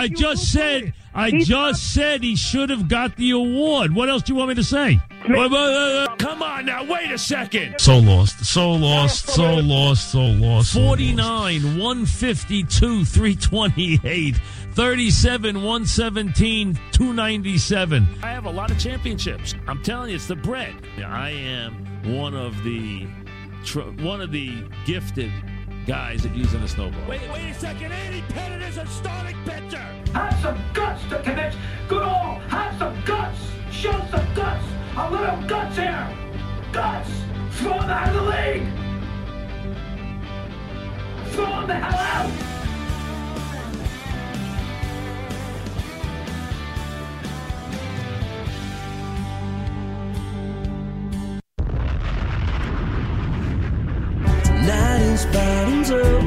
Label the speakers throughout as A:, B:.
A: I just said he should have got the award. What else do you want me to say? Come on now, wait a second. So lost. 49, 152, 328, 37, 117, 297. I have a lot of championships. I'm telling you, it's the bread. I am one of the gifted guys at using a snowball. Wait a second. Andy Pettit is a starting pitcher.
B: Have some guts to commit. Good old, have some guts. Show some guts. A little guts here. Guts. Throw them out of the league. Throw them the hell out.
C: Lighting's bottoms up,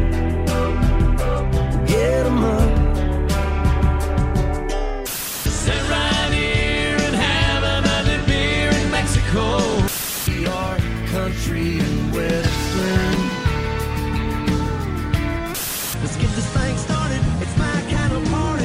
C: get 'em up. Sit right here and have another beer in Mexico. Our country and western. Let's get this thing started. It's my kind of party.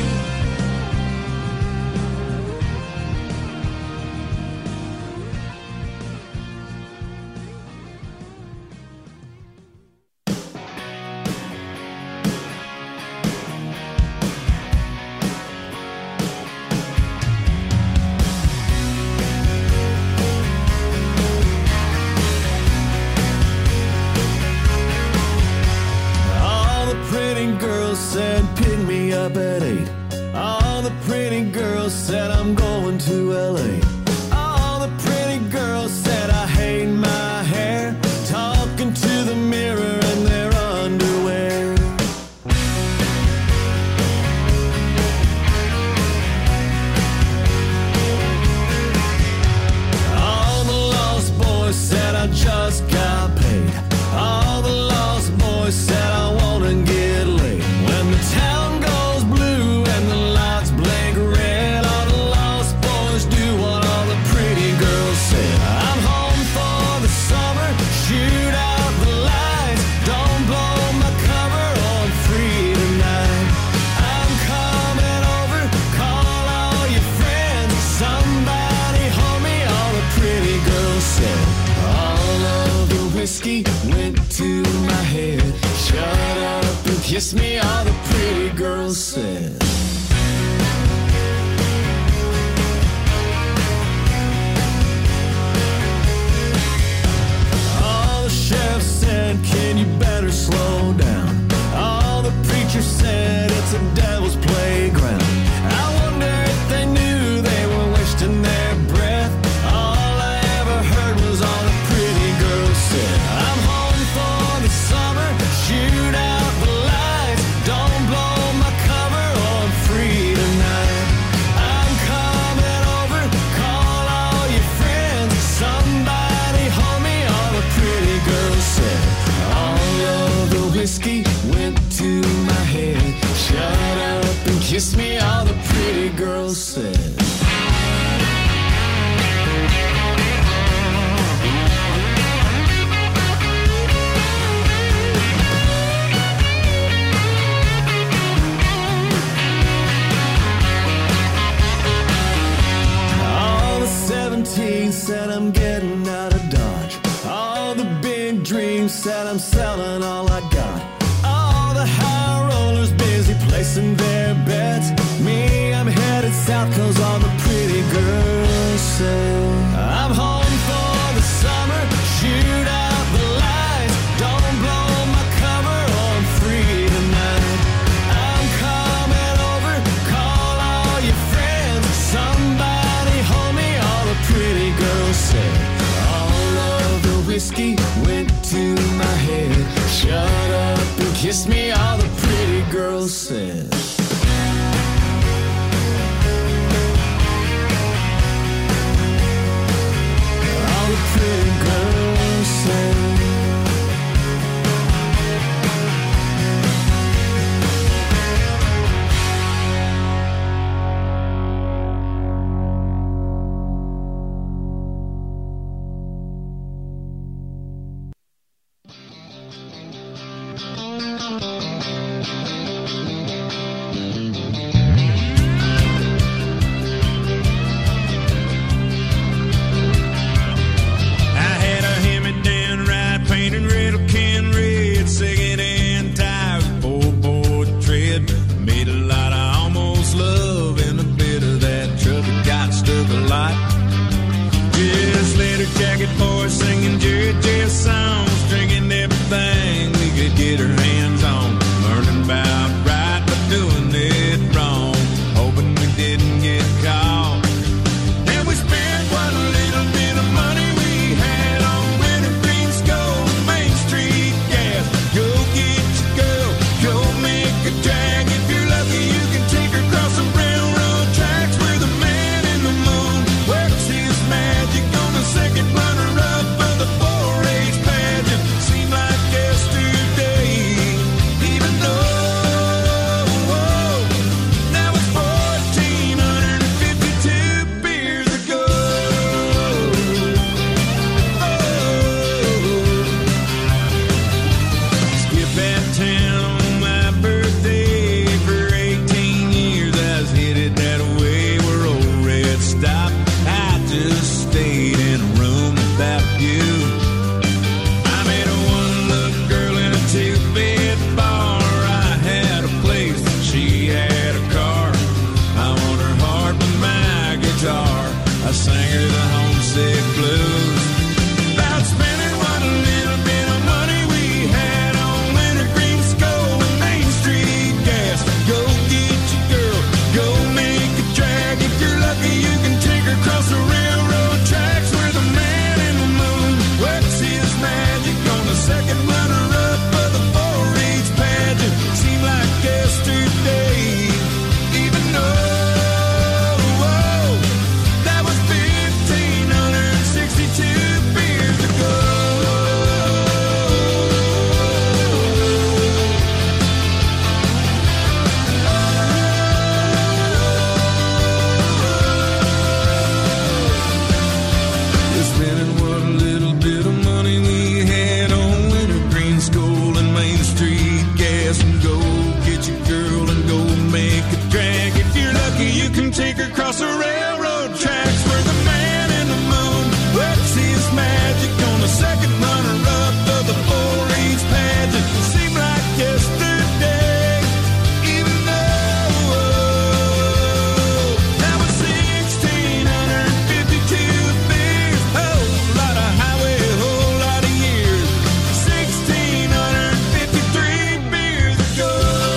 C: Said pick me up at 8. All the pretty girls said I'm going to LA. All the pretty girls said I hate my hair. Talking to the mirror in their underwear. All the lost boys said I just got paid. All the lost boys said I wanna get laid. When the town goes blue and the lights blink red, all the lost boys do what all the pretty girls said. I'm home for the summer, shoot out the lights, don't blow my cover, I'm free tonight. I'm coming over, call all your friends, somebody hold me, all the pretty girls said. All of the whiskey went to my head. Shut up and kiss me, all the pretty girls said. All the sheriff said, can you better slow down? All the preachers said, it's a devil's playground. I wonder if they knew they were wasting their breath. All I ever heard was all the pretty girls said. I'm home for the summer, shoot out the lights, don't blow my cover, I'm free tonight. I'm coming over, call all your friends, somebody hold me, all the pretty girls said. All of the whiskey went to my head. Shut up and kiss me, all the pretty girls said. All the 17 said I'm getting out of Dodge. All the big dreams said I'm selling all I got. All the high rollers busy placing their bets. Me, I'm headed south cause all the pretty girls say. I'm home for the summer, shoot out the lights, don't blow my cover, I'm free tonight. I'm coming over, call all your friends, somebody hold me, all the pretty girls say. All of the whiskey went to my head. Shut up and kiss me, all the pretty girls said. All the pretty girls said. you. I met one little girl in a two-bed bar. I had a place, she had a car. I won her heart with my guitar. I sang her the homesick blues. About spending what little bit of money we had on wintergreen skull and Main Street gas. Go get your girl, go make a drag. If you're lucky, you can take her across the railroad tracks where the man in the moon works his magic on the second runner-up of the 4-H pageant. Seemed like yesterday, even though that was 1,562 beers ago. Just spending what little bit of money we had on wintergreen skull and Main Street gas. And go get your girl and go make a drag. If you're lucky, you can take her across the railroad tracks where the man in the moon works his magic on the second runner-up of the 4-H pageant. Seemed like yesterday, even though that was 1,652 beers. Whole lot of highway, whole lot of years. 1,653 beers ago.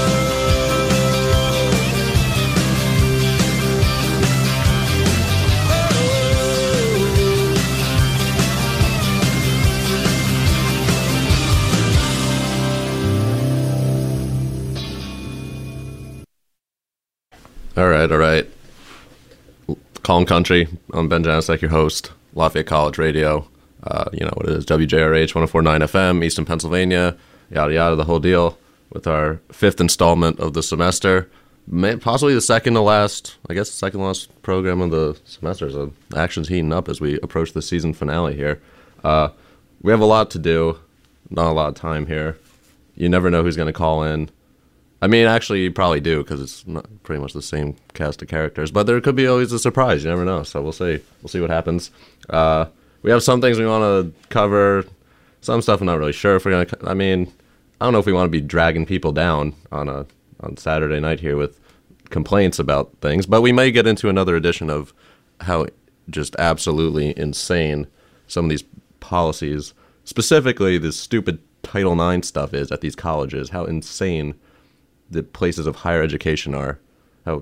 D: All right. Calm Country. I'm Ben Janicek, your host. Lafayette College Radio. You know what it is. WJRH 104.9 FM, Easton, Pennsylvania. Yada yada, the whole deal. With our fifth installment of the semester. Possibly the second to last program of the semester. So the action's heating up as we approach the season finale here. We have a lot to do. Not a lot of time here. You never know who's going to call in. I mean, actually, you probably do because it's not pretty much the same cast of characters. But there could be always a surprise. You never know. So we'll see. We'll see what happens. We have some things we want to cover. Some stuff I'm not really sure if we're going to... I mean, I don't know if we want to be dragging people down on Saturday night here with complaints about things. But we may get into another edition of how just absolutely insane some of these policies, specifically this stupid Title IX stuff is at these colleges, how insane the places of higher education are. So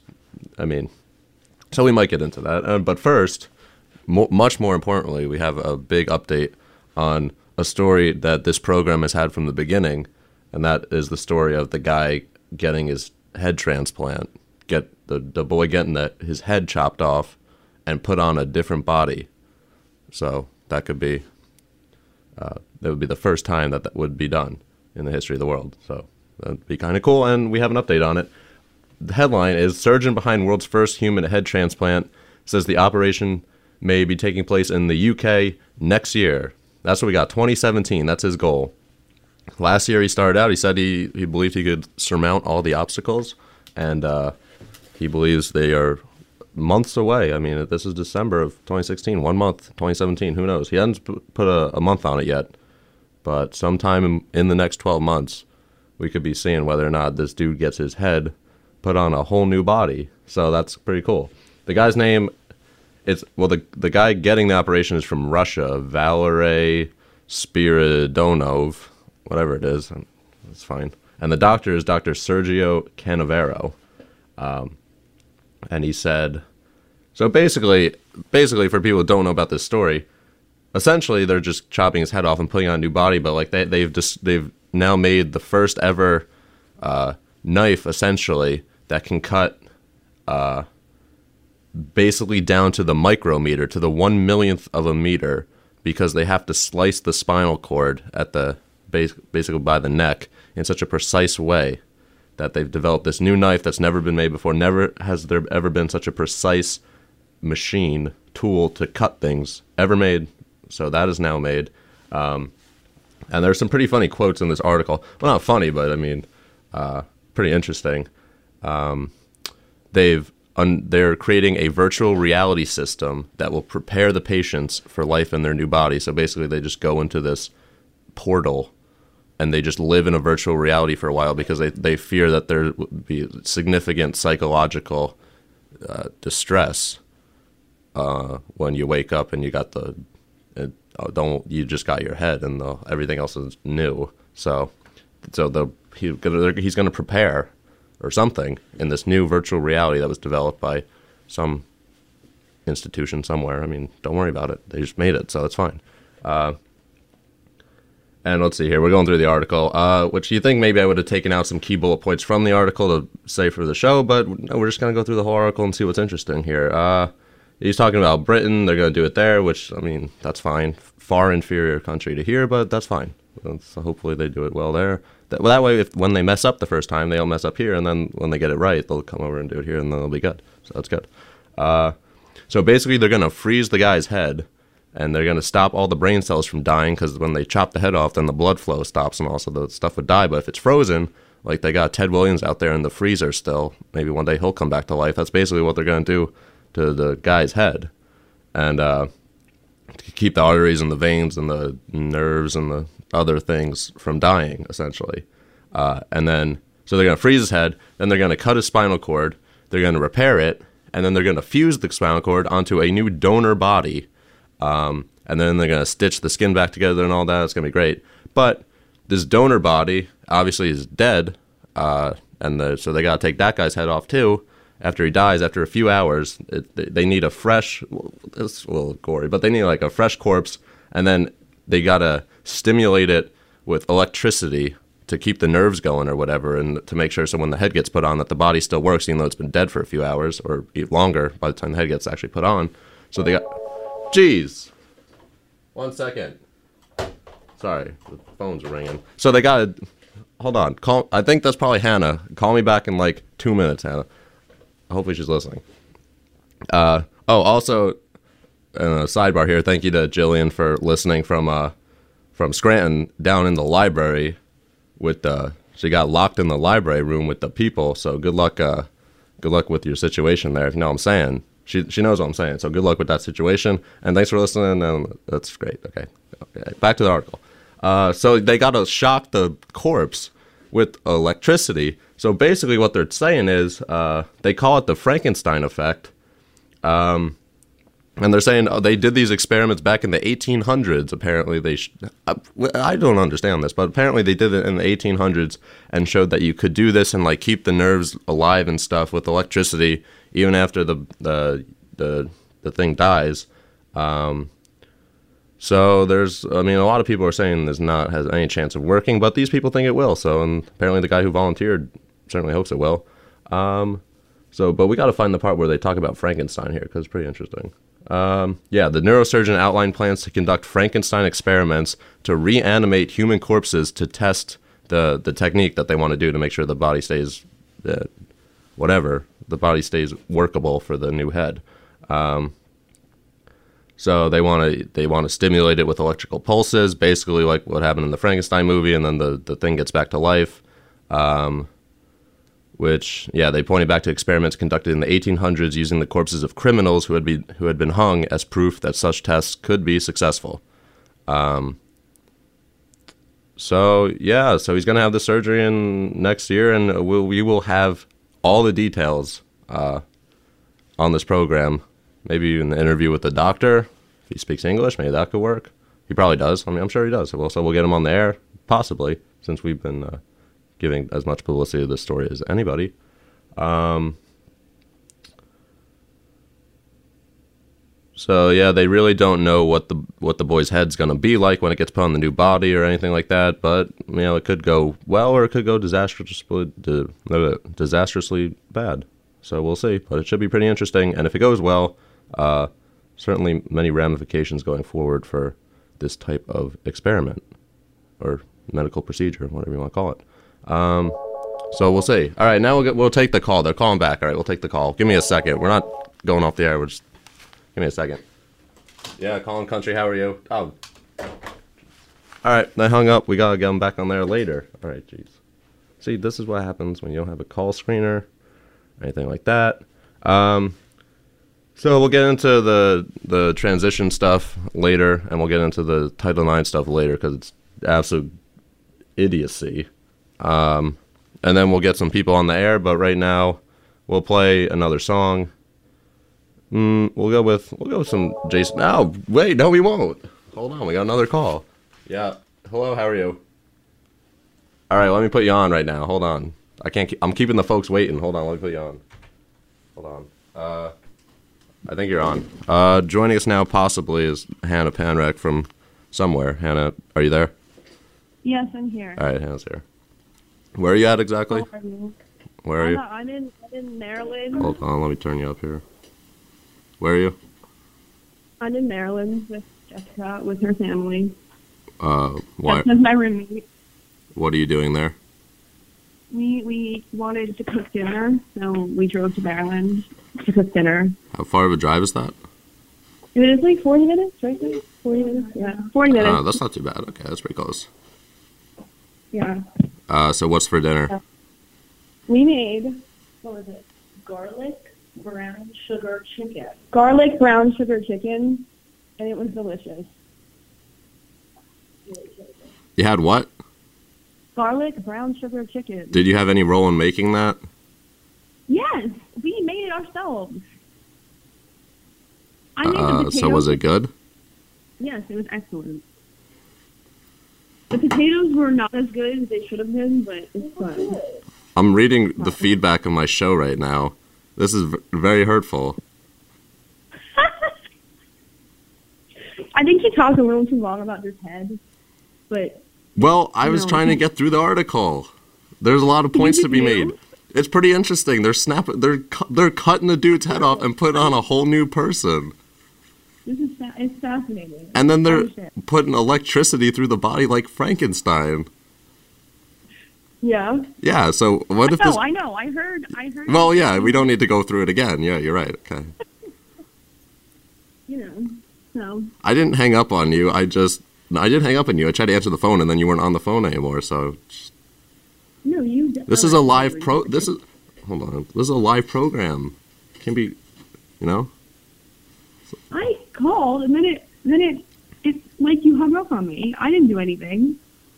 D: we might get into that. But first, much more importantly, we have a big update on a story that this program has had from the beginning, and that is the story of the guy getting his head transplant, the boy getting his head chopped off and put on a different body. So that would be the first time that would be done in the history of the world. So that'd be kind of cool, and we have an update on it. The headline is, surgeon behind world's first human head transplant says the operation may be taking place in the UK next year. That's what we got, 2017. That's his goal. Last year he started out, he said he believed he could surmount all the obstacles, and he believes they are months away. I mean, this is December of 2016, 1 month, 2017, who knows? He hasn't put a month on it yet, but sometime in the next 12 months, we could be seeing whether or not this dude gets his head put on a whole new body. So that's pretty cool. The guy's name is, the guy getting the operation is from Russia, Valery Spiridonov, whatever it is. That's fine. And the doctor is Dr. Sergio Canavero. And he said, so basically for people who don't know about this story, essentially they're just chopping his head off and putting on a new body, but like they've now made the first ever knife, essentially, that can cut basically down to the micrometer, to the 1/1,000,000th of a meter, because they have to slice the spinal cord at the basically by the neck in such a precise way that they've developed this new knife that's never been made before. Never has there ever been such a precise tool to cut things ever made. So that is now made. And there's some pretty funny quotes in this article. Well, not funny, but I mean, pretty interesting. They've they're creating a virtual reality system that will prepare the patients for life in their new body. So basically, they just go into this portal and they just live in a virtual reality for a while because they fear that there would be significant psychological distress when you wake up and you got you just got your head and everything else is new. So he's going to prepare or something in this new virtual reality that was developed by some institution somewhere. I mean, don't worry about it. They just made it, so it's fine. And let's see here. We're going through the article, which you think maybe I would have taken out some key bullet points from the article to say for the show, but no, we're just going to go through the whole article and see what's interesting here. He's talking about Britain. They're going to do it there, which, I mean, that's fine. Far inferior country to here, but that's fine. So hopefully they do it well there. That way, when they mess up the first time, they'll mess up here, and then when they get it right, they'll come over and do it here, and then they'll be good. So that's good. So basically, they're going to freeze the guy's head, and they're going to stop all the brain cells from dying, because when they chop the head off, then the blood flow stops, and also the stuff would die. But if it's frozen, like they got Ted Williams out there in the freezer still, maybe one day he'll come back to life. That's basically what they're going to do to the guy's head. And to keep the arteries and the veins and the nerves and the other things from dying, essentially. And then, so they're going to freeze his head, then they're going to cut his spinal cord, they're going to repair it, and then they're going to fuse the spinal cord onto a new donor body, and then they're going to stitch the skin back together and all that. It's going to be great. But this donor body obviously is dead, so they got to take that guy's head off too. After he dies, after a few hours, they need a fresh, it's a little gory, but they need like a fresh corpse, and then they got to stimulate it with electricity to keep the nerves going or whatever, and to make sure so when the head gets put on that the body still works, even though it's been dead for a few hours or longer by the time the head gets actually put on. So they got, jeez, 1 second. Sorry, the phone's ringing. So they got to, hold on, I think that's probably Hannah. Call me back in like 2 minutes, Hannah. Hopefully she's listening. Also, sidebar here, thank you to Jillian for listening from Scranton down in the library she got locked in the library room with the people, so good luck with your situation there, if you know what I'm saying. She knows what I'm saying, so good luck with that situation, and thanks for listening, and that's great. Okay, back to the article. So they got to shock the corpse with electricity. So basically what they're saying is, they call it the Frankenstein effect, and they're saying they did these experiments back in the 1800s. Apparently, I don't understand this, but apparently they did it in the 1800s and showed that you could do this and like keep the nerves alive and stuff with electricity even after the thing dies. So there's, I mean, a lot of people are saying this has any chance of working, but these people think it will. So, and apparently the guy who volunteered certainly hopes it will. But we got to find the part where they talk about Frankenstein here because it's pretty interesting. The neurosurgeon outlined plans to conduct Frankenstein experiments to reanimate human corpses to test the technique that they want to do to make sure the body stays, the body stays workable for the new head. So they want to stimulate it with electrical pulses, basically like what happened in the Frankenstein movie, and then the thing gets back to life. They pointed back to experiments conducted in the 1800s using the corpses of criminals who had been hung as proof that such tests could be successful. So he's going to have the surgery next year, and we will have all the details on this program. Maybe an interview with the doctor. If he speaks English, maybe that could work. He probably does. I mean, I'm sure he does. So we'll get him on the air, possibly, since we've been giving as much publicity to this story as anybody. They really don't know what the boy's head's going to be like when it gets put on the new body or anything like that. But it could go well or it could go disastrously bad. So we'll see. But it should be pretty interesting. And if it goes well, certainly many ramifications going forward for this type of experiment or medical procedure, whatever you want to call it. So we'll see. All right, now we'll take the call. They're calling back. All right, we'll take the call. Give me a second. We're not going off the air. Give me a second. Yeah, calling country. How are you? Oh. All right, they hung up. We got to get them back on there later. All right, jeez. See, this is what happens when you don't have a call screener or anything like that. So we'll get into the transition stuff later, and we'll get into the Title IX stuff later because it's absolute idiocy. And then we'll get some people on the air, but right now we'll play another song. We'll go with some Jason. Oh, wait, no, we won't. Hold on, we got another call. Yeah. Hello, how are you? All right, let me put you on right now. Hold on. I'm keeping the folks waiting. Hold on, let me put you on. Hold on. I think you're on. Joining us now possibly is Hannah Panrek from somewhere. Hannah, are you there?
E: Yes, I'm here.
D: All right, Hannah's here. Where are you at exactly? Where are you?
E: I'm in Maryland.
D: Hold on, let me turn you up here. Where are you?
E: I'm in Maryland with Jessica, with her family.
D: Why?
E: Jessica's my roommate.
D: What are you doing there?
E: We wanted to cook dinner, so we drove to Maryland to cook dinner.
D: How far of a drive is that?
E: It was like 40 minutes, right? 40 minutes? Yeah, 40 minutes.
D: That's not too bad. Okay, that's pretty close.
E: Yeah.
D: So what's for dinner?
E: We made, what was it? Garlic brown sugar chicken. Garlic brown sugar chicken, and it was delicious.
D: You had what?
E: Garlic brown sugar chicken.
D: Did you have any role in making that?
E: Yes, we made it ourselves. I made the potatoes.
D: So was it good?
E: Yes, it was excellent. The potatoes were not as good as they should have been, but it's fun.
D: I'm reading the feedback of my show right now. This is very hurtful.
E: I think you talked a little too long about your head, but...
D: Well, I was trying to get through the article. There's a lot of points to be made. It's pretty interesting. They're cutting the dude's head off and putting on a whole new person.
E: It's fascinating.
D: And then they're putting electricity through the body like Frankenstein.
E: Yeah.
D: Yeah, so what if this...
E: I know. I heard...
D: Well, yeah, we don't need to go through it again. Yeah, you're right. Okay.
E: So...
D: I didn't hang up on you. I didn't hang up on you. I tried to answer the phone, and then you weren't on the phone anymore, so...
E: No, you...
D: This is a live hold on. This is a live program. Can be,
E: I called, and then it's like you hung up on me. I didn't do anything.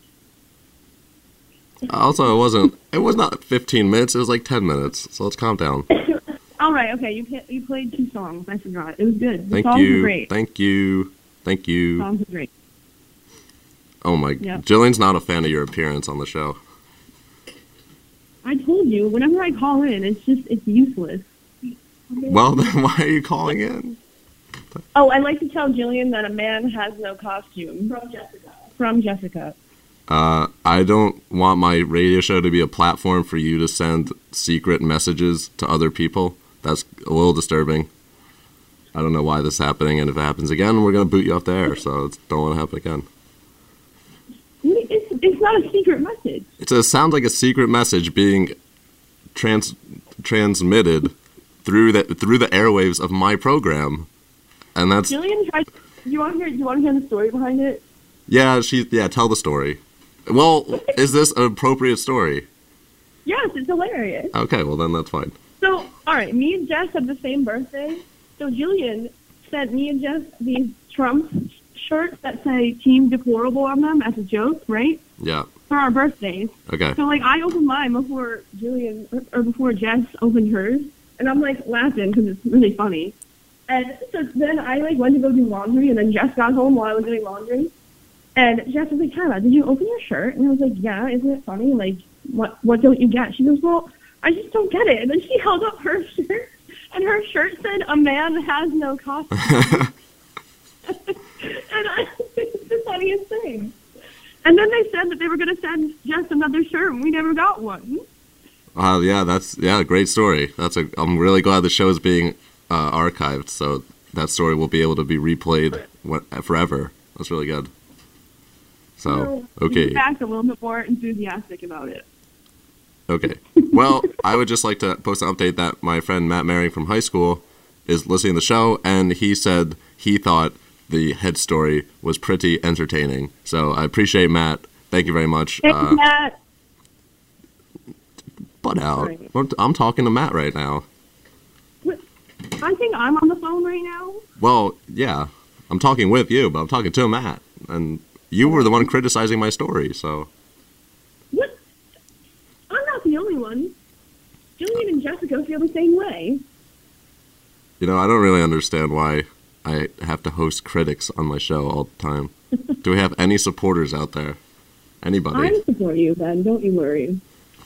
D: Also, it was not 15 minutes. It was like 10 minutes, so let's calm down.
E: All right, okay. You played 2 songs. I forgot. It was good. The
D: Thank
E: songs
D: you.
E: were great.
D: Thank you.
E: The songs were great.
D: Oh my... Yep. Jillian's not a fan of your appearance on the show.
E: I told you, whenever I call in, it's useless.
D: Well, then why are you calling in?
E: Oh, I'd like to tell Jillian that a man has no costume. From Jessica.
D: I don't want my radio show to be a platform for you to send secret messages to other people. That's a little disturbing. I don't know why this is happening, and if it happens again, we're going to boot you off the air, so don't want to happen again.
E: It's not a secret message.
D: It sounds like a secret message being transmitted through the airwaves of my program, and that's...
E: Jillian tried... Do you want to hear the story behind it?
D: Yeah, tell the story. Well, is this an appropriate story?
E: Yes, it's hilarious.
D: Okay, well then that's fine.
E: So, all right, me and Jess have the same birthday. So Jillian sent me and Jess these Trump shirts that say Team Deplorable on them as a joke, right?
D: Yeah.
E: For our birthdays.
D: Okay.
E: So, I opened mine before before Jess opened hers, and I'm, laughing because it's really funny. And so then I, went to go do laundry, and then Jess got home while I was doing laundry. And Jess was like, Hannah, did you open your shirt? And I was like, yeah, isn't it funny? What don't you get? She goes, well, I just don't get it. And then she held up her shirt, and her shirt said, a man has no costume. And it's the funniest thing. And then they said that they were going to send Jess another shirt, and we never got one.
D: Yeah, great story. I'm really glad the show is being archived, so that story will be able to be replayed forever. That's really good. So, okay.
E: In fact, a little bit more enthusiastic about it.
D: Okay. Well, I would just like to post an update that my friend Matt Maring from high school is listening to the show, and he said he thought the head story was pretty entertaining. So I appreciate Matt. Thank you very much.
E: Thanks, Matt.
D: Butt out.
E: Right.
D: I'm talking to Matt right now.
E: What? I think I'm on the phone right now.
D: Well, yeah. I'm talking with you, but I'm talking to Matt. And you were the one criticizing my story, so...
E: What? I'm not the only one. Jillian and Jessica feel the same way.
D: You know, I don't really understand why I have to host critics on my show all the time. Do we have any supporters out there? Anybody?
E: I support you, Ben. Don't you worry.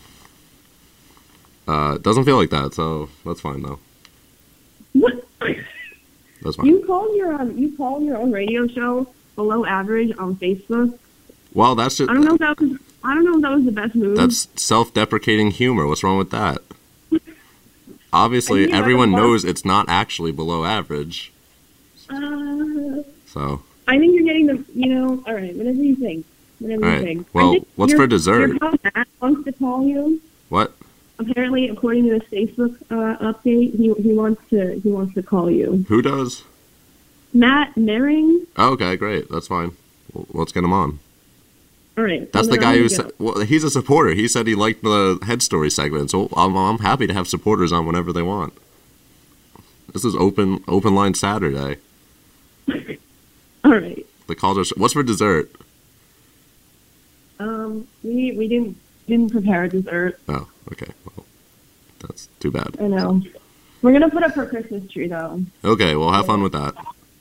D: It doesn't feel like that, so that's fine, though.
E: What?
D: That's fine.
E: You call your own radio show below average on Facebook.
D: Well, that's just...
E: I don't know if that was the best move.
D: That's self-deprecating humor. What's wrong with that? Obviously,
E: I mean,
D: everyone knows it's not actually below average. So...
E: I think you're getting the, all right, whatever you think. Whatever
D: all
E: you
D: right.
E: think.
D: Well, what's for dessert?
E: Your pal Matt wants to call you.
D: What?
E: Apparently, according to the Facebook update, he wants to call you.
D: Who does?
E: Matt Mering.
D: Oh, okay, great. That's fine. Well, let's get him on.
E: All right.
D: That's the guy who said... Well, he's a supporter. He said he liked the Head Story segment, so I'm happy to have supporters on whenever they want. This is open line Saturday.
E: All right.
D: The calls are... What's for dessert?
E: We didn't prepare a dessert.
D: Oh, okay. Well, that's too bad.
E: I know. We're gonna put up her Christmas tree though.
D: Okay, well, have fun with that.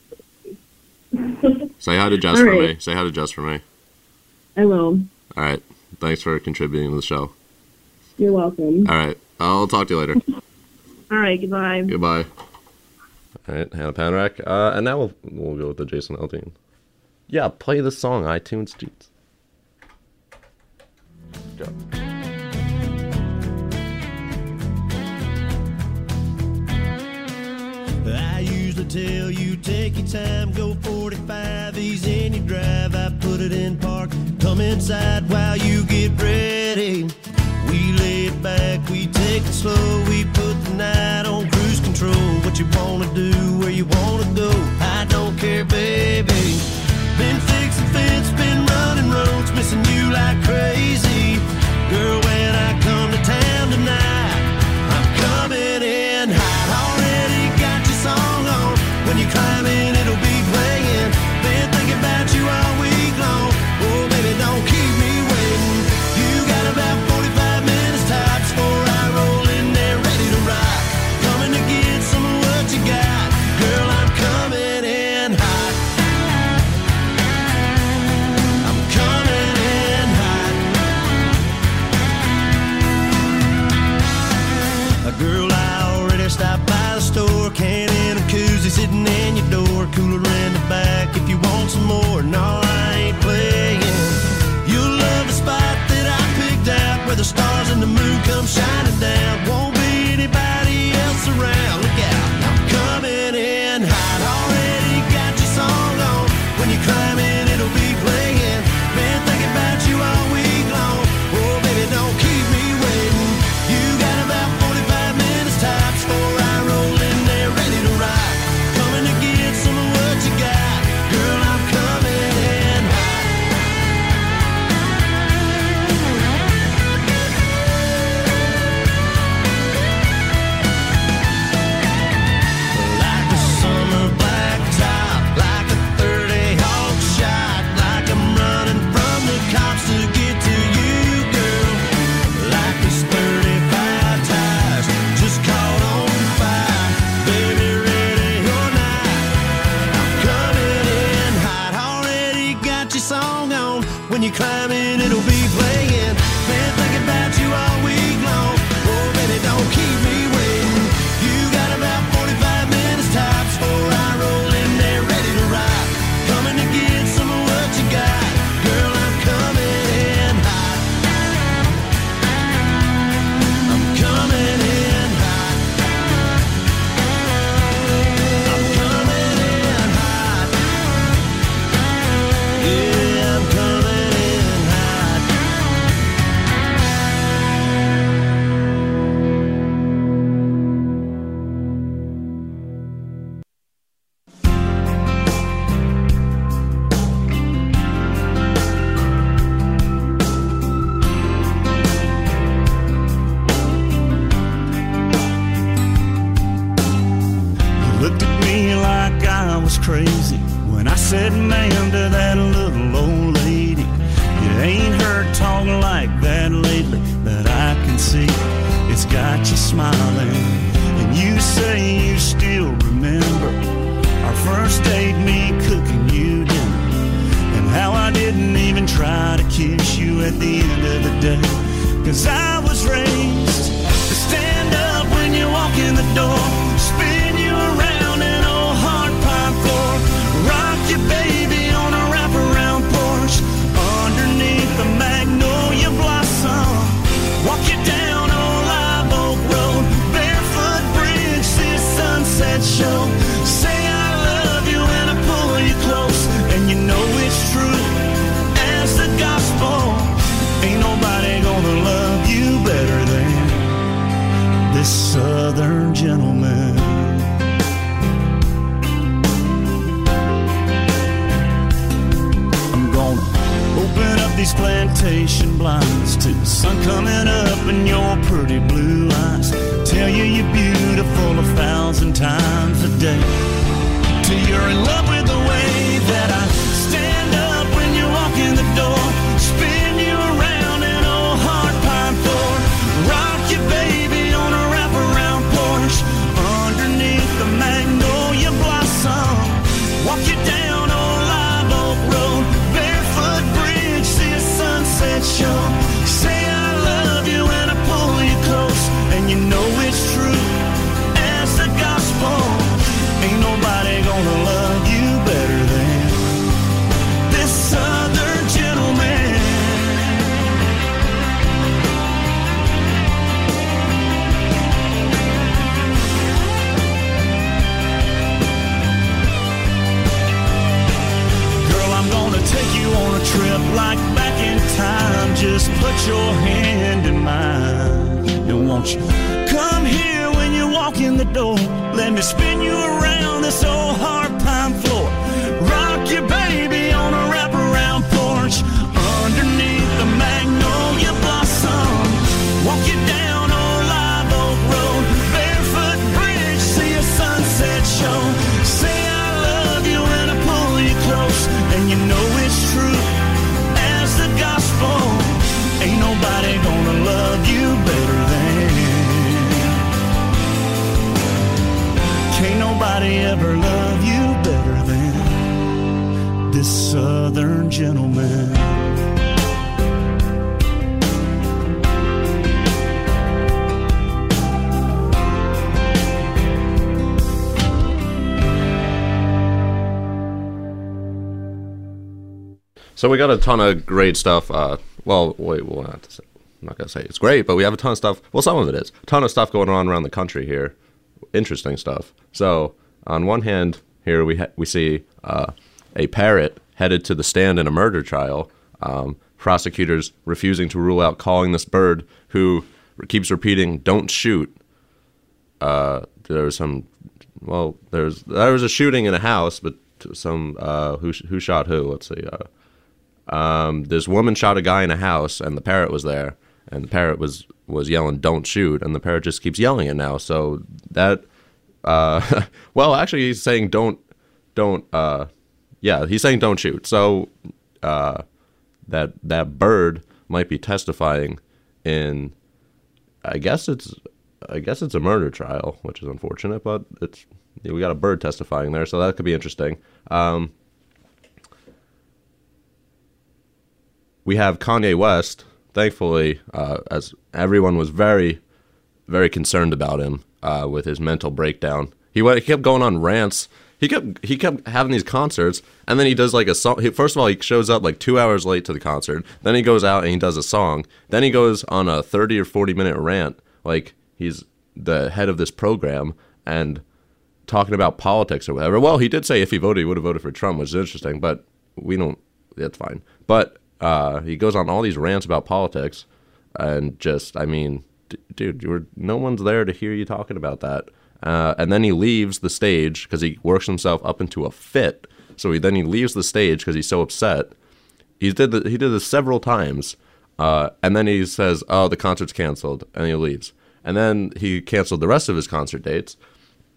D: Say hi to Jess for me. Say hi to Jess for me.
E: I will.
D: All right. Thanks for contributing to the show.
E: You're welcome.
D: All right. I'll talk to you later.
E: All right. Goodbye.
D: Goodbye. All right, Hannah Panrack. And now we'll go with the Jason Aldean. Yeah, play the song, iTunes Jeets. Go.
C: I usually tell you take your time, go 45, ease in your drive. I put it in park, come inside while you get ready. We lay it back, we take it slow, we put the night on cruise control. What you wanna do, where you wanna go, I don't care, baby. Been fixing fence, been running roads, missing you like crazy. Girl, when I come to town tonight, I'm coming in hot. Already got your song on, when you climb in it'll be playing. Been thinking about you all week long, oh baby don't keep me waiting. You got about 45 minutes tops before I roll in there ready to rock. Coming to get some of what you got, girl I'm coming in hot. I'm coming in hot. A girl I already stopped by the store, can in a koozie sitting in your door, cooler in the back if you want some more. No, I ain't playing. You'll love the spot that I picked out, where the stars and the moon come shining down. Won't be anybody else around. Look out, I'm coming in hot. Already got your song on, when you climb in it'll be playing. Been thinking about you all week long, oh baby don't keep me waiting. You got about 45 minutes tops before I roll in there ready to rock. Coming to get some of what you got, girl I'm coming in hot. Like a summer blacktop, like a 30 hawk shot, like I'm running from the cops to get to you, girl. Like this 35 tires just caught on fire, baby ready or not, I'm coming in hot. Already got your song on, when you climb in it'll be playing. Been thinking about you all week long, oh baby don't keep me waiting. You got about 45 minutes tops before I roll in there ready to rock. Coming to get some of what you got, girl I'm coming in hot. I'm coming in hot. I'm coming in hot. Yeah, I'm coming in hot. I was crazy when I said ma'am to that little old lady. You ain't heard talk like that lately that I can see. It's got you smiling, and you say you still remember our first date, me cooking you dinner, and how I didn't even try to kiss you at the end of the day. 'Cause I was raised to stand up when you walk in the door, spin you around an old hard pine floor, rock you baby on a wraparound porch, underneath the magnolia blossom, walk you down old Live Oak Road, barefoot bridge, see a sunset show, say I love you and I pull you close, and you know it's true as the gospel. Ain't nobody gonna love you better than this Southern gentleman. I'm gonna open up these plantation blinds to the sun coming up in your pretty blue eyes. Tell you you're beautiful 1,000 times a day, till you're in love with the way that I stand up when you walk in the door, spin you around an old hard pine floor, rock you baby on a wraparound porch, underneath the magnolia blossom, walk you down old Live Oak Road, barefoot bridge, see a sunset show, say I love you and I pull you close, and you know it's true as the gospel. Ain't nobody gonna love you better than this Southern gentleman. Girl, I'm gonna take you on a trip like back in time. Just put your hand in mine. And won't you come here when you walk in the door? Let me spin you around this old hard pine floor, rock you baby on a wraparound porch, underneath the magnolia blossom, walk you down old Live Oak Road, barefoot bridge, see a sunset show, say I love you and I pull you close, and you know it's true as the gospel. Ain't nobody gonna love you better than, can't nobody ever love you better than this Southern gentleman.
D: So we got a ton of great stuff. Well, wait, we'll have to say, I'm not going to say it's great, but we have a ton of stuff. Well, some of it is. A ton of stuff going on around the country here. Interesting stuff. So, on one hand, here we see a parrot headed to the stand in a murder trial. Prosecutors refusing to rule out calling this bird, who keeps repeating, "Don't shoot." There was a shooting in a house, but some who shot who? Let's see. This woman shot a guy in a house, and the parrot was there, and the parrot was yelling, "Don't shoot," and the parrot just keeps yelling it now. So that, well, actually, he's saying he's saying don't shoot. So that bird might be testifying in, I guess it's a murder trial, which is unfortunate, but we got a bird testifying there, so that could be interesting. We have Kanye West, thankfully, as everyone was very, very concerned about him with his mental breakdown. He kept going on rants. He kept having these concerts, and then he does like a song. First of all, he shows up like 2 hours late to the concert. Then he goes out and he does a song. Then he goes on a 30 or 40-minute rant, like he's the head of this program, and talking about politics or whatever. Well, he did say if he voted, he would have voted for Trump, which is interesting, but that's fine. But he goes on all these rants about politics, and just, I mean, dude, no one's there to hear you talking about that. And then he leaves the stage because he works himself up into a fit. So he leaves the stage because he's so upset. He did this several times, and then he says, "Oh, the concert's canceled," and he leaves. And then he canceled the rest of his concert dates.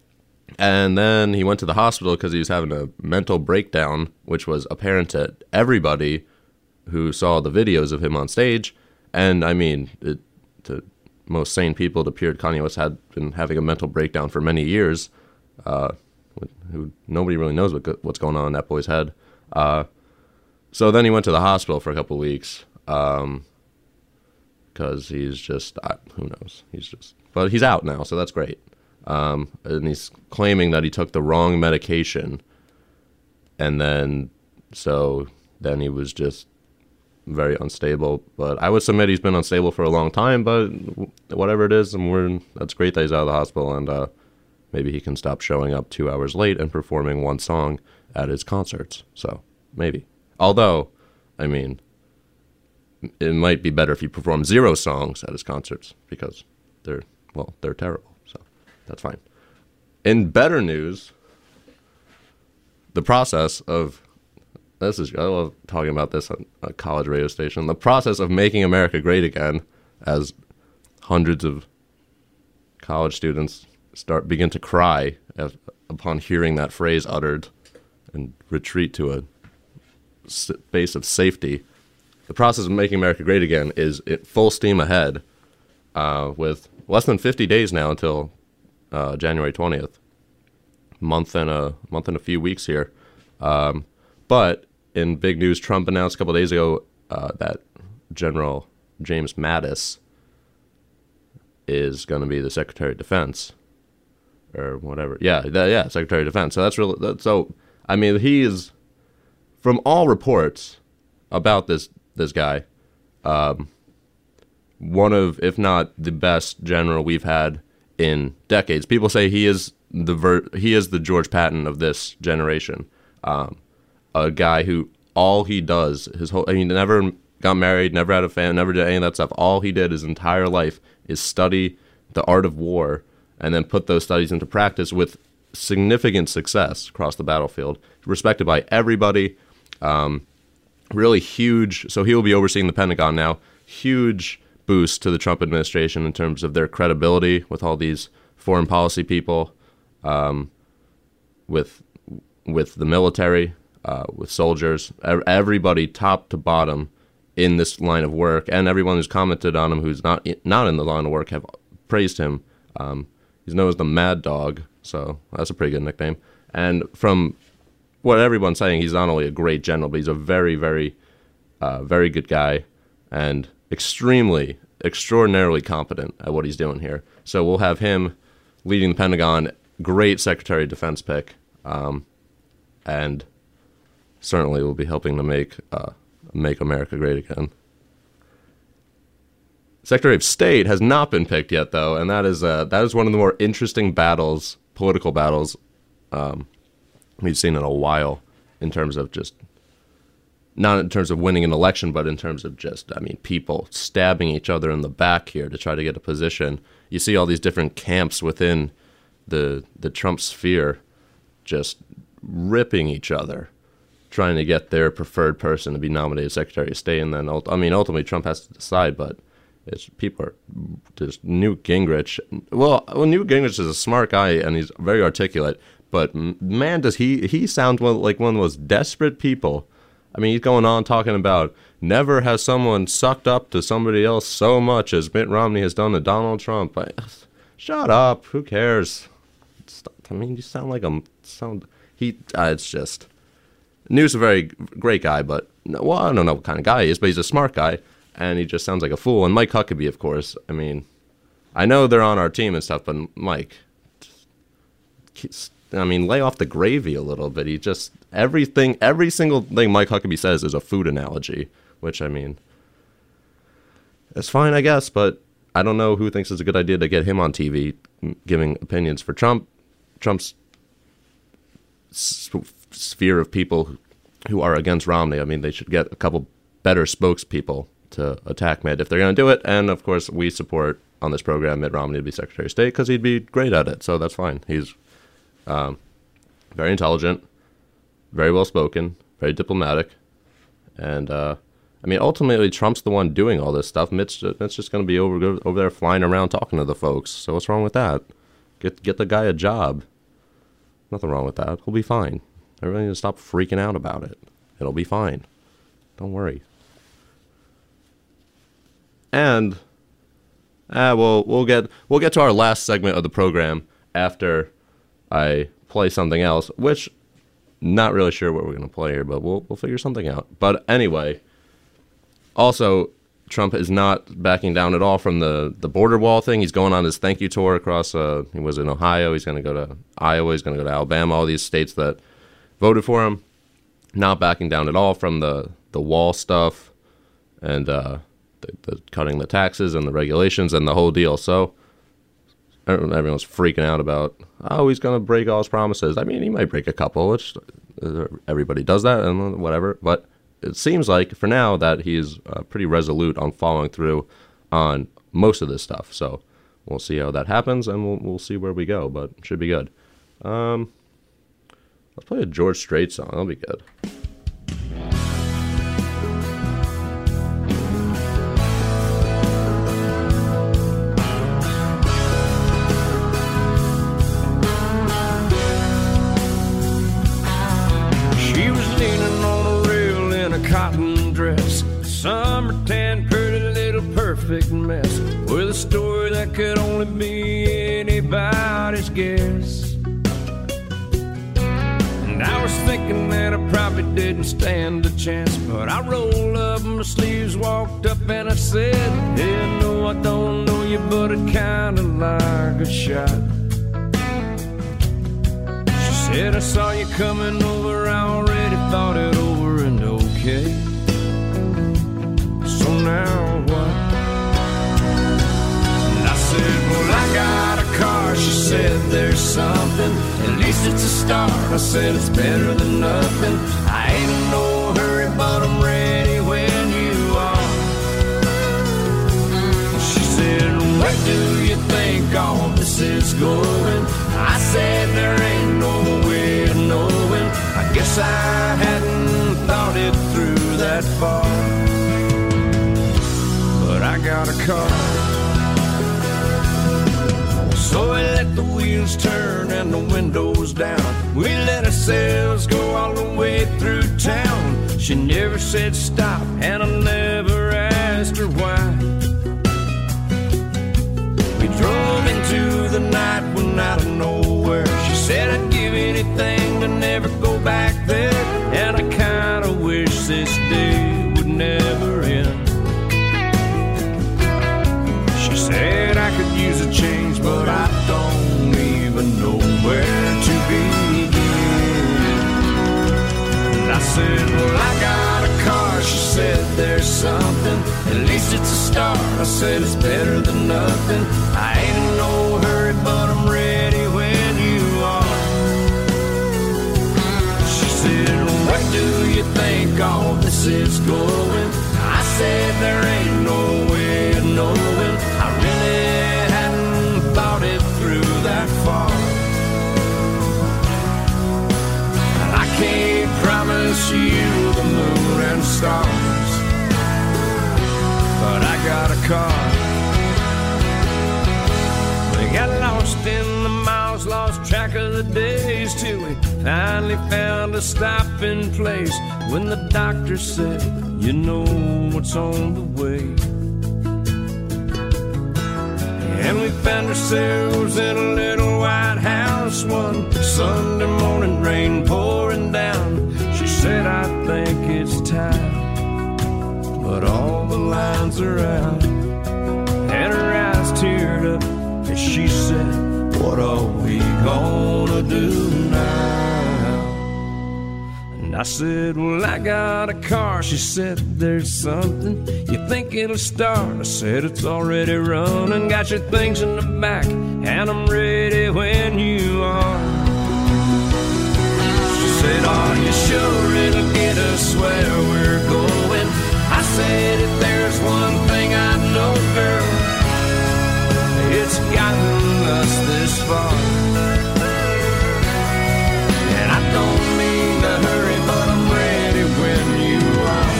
D: And then he went to the hospital because he was having a mental breakdown, which was apparent to everybody who saw the videos of him on stage. And I mean, to most sane people, it appeared Kanye West had been having a mental breakdown for many years. Who nobody really knows what's going on in that boy's head. So then he went to the hospital for a couple of weeks because he's just, who knows? But he's out now, so that's great. And he's claiming that he took the wrong medication, and then he was just very unstable. But I would submit he's been unstable for a long time, but whatever it is, that's great that he's out of the hospital, and maybe he can stop showing up 2 hours late and performing one song at his concerts. So, maybe. Although, I mean, it might be better if he performed 0 songs at his concerts, because they're terrible. So, that's fine. In better news, the process of, I love talking about this on a college radio station, the process of making America great again, as hundreds of college students begin to cry upon hearing that phrase uttered and retreat to a space of safety. The process of making America great again is full steam ahead, with less than 50 days now until January 20th. Month and a few weeks here. But in big news, Trump announced a couple of days ago that General James Mattis is going to be the Secretary of Defense. Or whatever. Secretary of Defense. So that's really, I mean, he is, from all reports about this guy, one of, if not the best general we've had in decades. People say he is the George Patton of this generation. A guy who all he does, he never got married, never had a family, never did any of that stuff. All he did his entire life is study the art of war, and then put those studies into practice with significant success across the battlefield. Respected by everybody. Really huge. So he will be overseeing the Pentagon now. Huge boost to the Trump administration in terms of their credibility with all these foreign policy people, with the military, with soldiers, everybody top to bottom in this line of work, and everyone who's commented on him who's not in the line of work have praised him. He's known as the Mad Dog, so that's a pretty good nickname. And from what everyone's saying, he's not only a great general, but he's a very, very, very good guy, and extraordinarily competent at what he's doing here. So we'll have him leading the Pentagon. Great Secretary of Defense pick, and certainly will be helping to make America great again. Secretary of State has not been picked yet, though, and that is one of the more interesting political battles we've seen in a while, in terms of just, not in terms of winning an election, but in terms of just, people stabbing each other in the back here to try to get a position. You see all these different camps within the Trump sphere just ripping each other, trying to get their preferred person to be nominated Secretary of State, and then ultimately Trump has to decide, but people are just Newt Gingrich. Well, Newt Gingrich is a smart guy and he's very articulate, but man, does he sound like one of the most desperate people. He's going on talking about never has someone sucked up to somebody else so much as Mitt Romney has done to Donald Trump. Shut up. Who cares? You sound like it's just, Newt's a very great guy, but I don't know what kind of guy he is, but he's a smart guy. And he just sounds like a fool. And Mike Huckabee, of course. I know they're on our team and stuff, but Mike, lay off the gravy a little bit. He just, every single thing Mike Huckabee says is a food analogy, which, it's fine, I guess, but I don't know who thinks it's a good idea to get him on TV giving opinions for Trump's sphere of people who are against Romney. They should get a couple better spokespeople to attack Mitt if they're going to do it. And, of course, we support on this program Mitt Romney to be Secretary of State because he'd be great at it. So that's fine. He's very intelligent, very well-spoken, very diplomatic. And, ultimately, Trump's the one doing all this stuff. Mitt's just going to be over there flying around talking to the folks. So what's wrong with that? Get the guy a job. Nothing wrong with that. He'll be fine. Everybody needs to stop freaking out about it. It'll be fine. Don't worry. And we'll get to our last segment of the program after I play something else, which not really sure what we're going to play here, but we'll figure something out. But anyway, also Trump is not backing down at all from the border wall thing. He's going on his thank you tour across. He was in Ohio. He's going to go to Iowa. He's going to go to Alabama. All these states that voted for him. Not backing down at all from the wall stuff and the cutting the taxes and the regulations and the whole deal. So everyone's freaking out about, he's going to break all his promises. I mean, he might break a couple, which everybody does that and whatever. But it seems like for now that he's pretty resolute on following through on most of this stuff. So we'll see how that happens and we'll see where we go, but it should be good. Let's play a George Strait song. That'll be good.
F: Cotton dress, summer tan, pretty little perfect mess, with a story that could only be anybody's guess. And I was thinking that I probably didn't stand a chance, but I rolled up my sleeves, walked up and I said, hey, no, I don't know you, but it kinda like a shot. She said, I saw you coming over, I already thought it over and okay. So now what? And I said, well, I got a car. She said, there's something, at least it's a start. I said, it's better than nothing. I ain't in no hurry, but I'm ready when you are. She said, where do you think all this is going? I said, there ain't no way of knowing. I guess I hadn't thought it through that far, but I got a car. So we let the wheels turn and the windows down. We let ourselves go all the way through town. She never said stop, and I never asked her why. We drove into the night when out of nowhere. She said I'd give anything to never go back there, and I kinda wish this day would never end. She said I could use a change, but I don't even know where to begin. And I said, well, I got a car. She said, there's something, at least it's a start. I said, it's better than nothing. I ain't in no hurry, but I'm ready when you are. She said, where do you think all this is going? I said, there ain't no way of knowing. I really hadn't thought it through that far. And I can't promise you the moon and stars, but I got a car. We got lost in the miles, lost track of the days, till we finally found a stopping place when the doctor said, you know what's on the way. And we found ourselves in a little white house one Sunday morning, rain pouring down. She said, I think it's time, but all the lines are out. And her eyes teared up as she said, what are we gonna do now? And I said, well, I got a car. She said, there's something, you think it'll start? I said, it's already running, got your things in the back, and I'm ready when you are. She said, are you sure it'll get us where we're going? I said, if there's one thing I know, girl, it's gotten us this far. And I don't mean to hurry, but I'm ready when you are.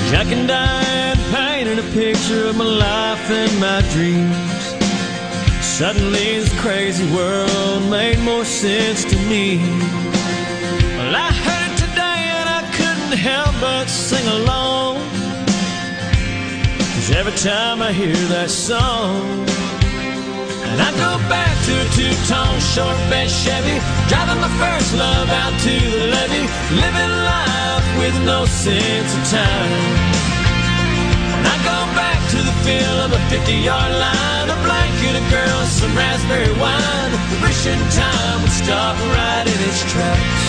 C: Jack and Diane painted a picture of my life and my dreams. Suddenly this crazy world made more sense to me. Well, I heard it today and I couldn't help but sing along. 'Cause every time I hear that song, and I go back to a two-tone short bed Chevy, driving my first love out to the levee, living life with no sense of time. And I go back to the feel of a 50-yard line, a blanket of girls, some raspberry wine, wishing time would stop right in its tracks.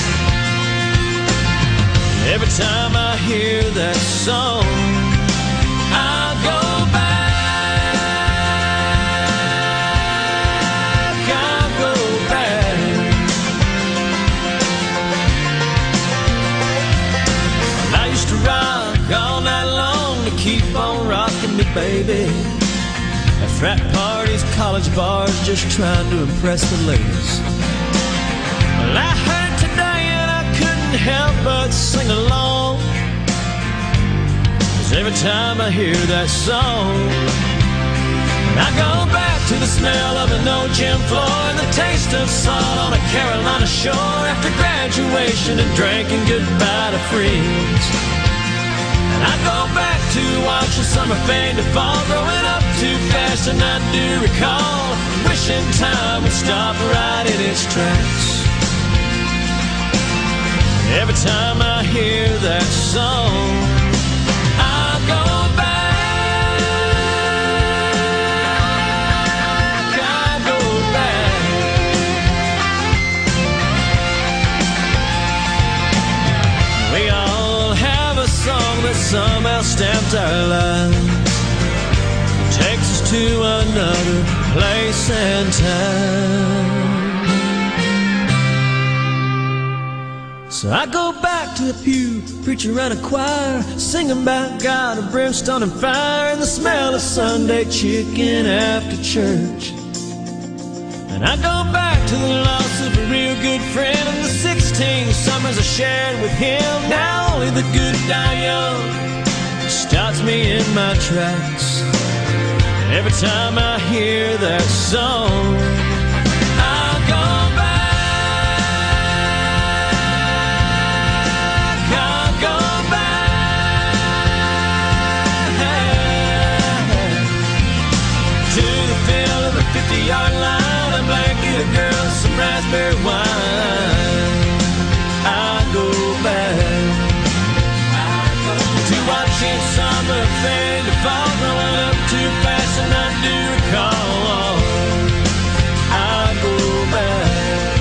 C: Every time I hear that song, I go back, I go back. I used to rock all night long to keep on rocking me, baby. At frat parties, college bars, just trying to impress the ladies. Well, I heard it today and I couldn't help but sing along. 'Cause every time I hear that song, I go back to the smell of an old gym floor and the taste of salt on a Carolina shore after graduation and drinking goodbye to friends. And I go back to watch the summer fade to fall, growing up too fast and I do recall, wishing time would stop right in its tracks. Every time I hear that song, I go back, I go back. We all have a song that somehow stamped our lives, takes us to another place and time. So I go back to the pew, preacher and a choir, singing about God of brimstone and fire, and the smell of Sunday chicken after church. And I go back to the loss of a real good friend and the 16 summers I shared with him. Now only the good die young stops me in my tracks. Every time I hear that song, I go back, I go back to the feel of a 50-yard line, a blanket of girls, some raspberry wine. I go back to watching summer fade to fall, growing up too fast and I do recall. I go back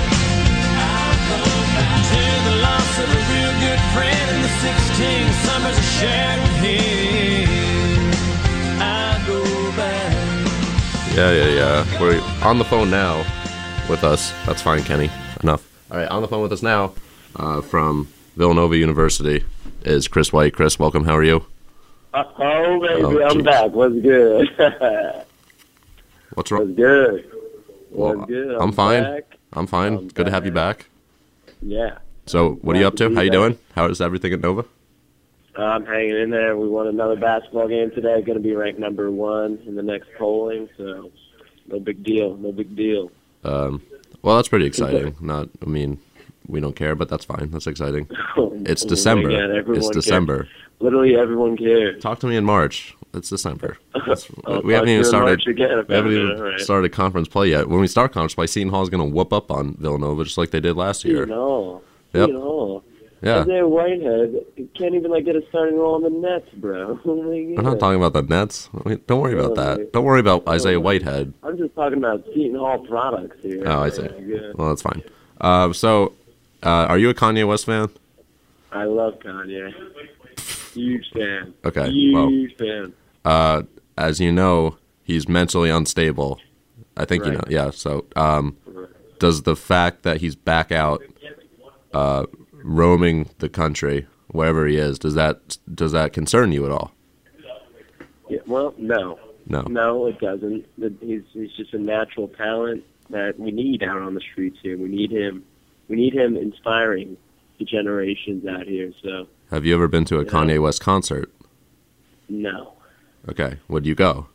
C: to the loss of a real good friend and the 16 summers I shared with him. I go back.
D: Yeah. We're on the phone now with us. That's fine, Kenny. Enough. All right, on the phone with us now from Villanova University is Chris White. Chris, welcome. How are you?
G: Oh, baby, I'm back. What's good?
D: What's wrong?
G: What's good?
D: Well,
G: What's good?
D: I'm fine.
G: Back.
D: I'm fine. Good to have you back.
G: Yeah.
D: So, what are you up to? How you doing? How is everything at Nova?
G: I'm hanging in there. We won another basketball game today. Going to be ranked number 1 in the next polling, so no big deal. No big deal.
D: Well, that's pretty exciting. We don't care, but that's fine. That's exciting. It's December. It's December.
G: Cares. Literally everyone cares.
D: Talk to me in March. It's December. We haven't even started. Started conference play yet. When we start conference play, Seton Hall is going to whoop up on Villanova just like they did last year.
G: Seton Hall.
D: Yep.
G: Seton Hall.
D: Yeah.
G: Isaiah Whitehead can't even get a starting role on the Nets, bro.
D: I'm not talking about the Nets. Don't worry about that. Don't worry about Isaiah Whitehead.
G: I'm just talking about Seton Hall products here.
D: Oh, I see. Well, that's fine. Are you a Kanye West fan?
G: I love Kanye. Huge fan.
D: Okay.
G: Huge fan.
D: As you know, he's mentally unstable. I think you know. Yeah. So, does the fact that he's back out, roaming the country wherever he is, does that concern you at all?
G: Yeah, well, no. No, it doesn't. He's just a natural talent that we need out on the streets here. We need him inspiring generations out here. So
D: Have you ever been to a Kanye West concert?
G: no,
D: Okay. Would you go?